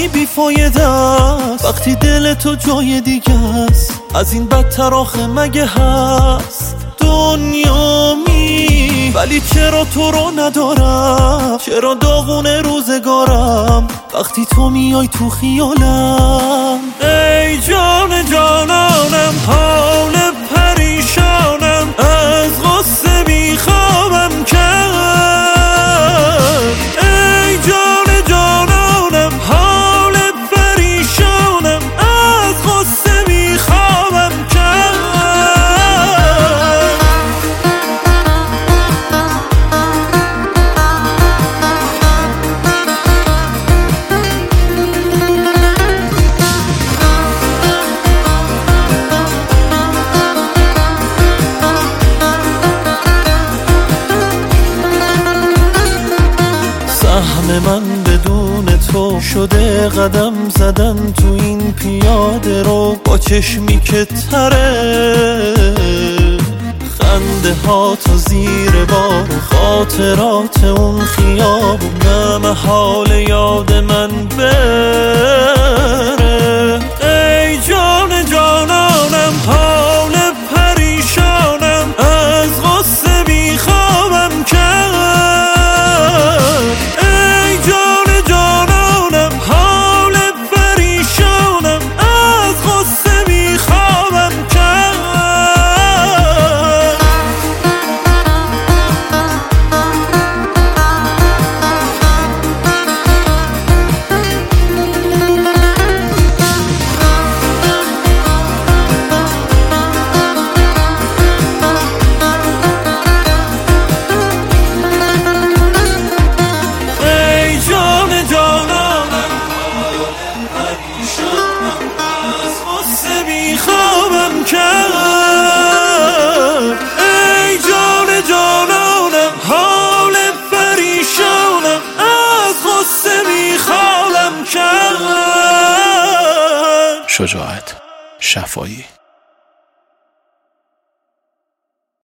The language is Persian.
همگی بیفایده است. وقتی دل تو جای دیگه است از این بدتر آخه مگه هست؟ دنیا ولی چرا تو رو ندارم؟ چرا داغونه روزگارم وقتی تو میای تو خیالم؟ ای جان جانانم حال پریشانم از غصه بیخوابم کرد. ای جان جانانم حال پریشانم از غصه بیخوابم کرد. سهم من بدون تو شده قدم زدن تو این پیاده رو با چشمی که تره. خنده ها تا زیر بار خاطرات اون خیابون نه محال یاد من بره. ای جان جانانم حال پریشانم از غصه بیخوابم کرد. بیخوابم کرد. ای جان جانانم حال پریشانم از غصه بیخوابم کرد. شجاعت شفایی.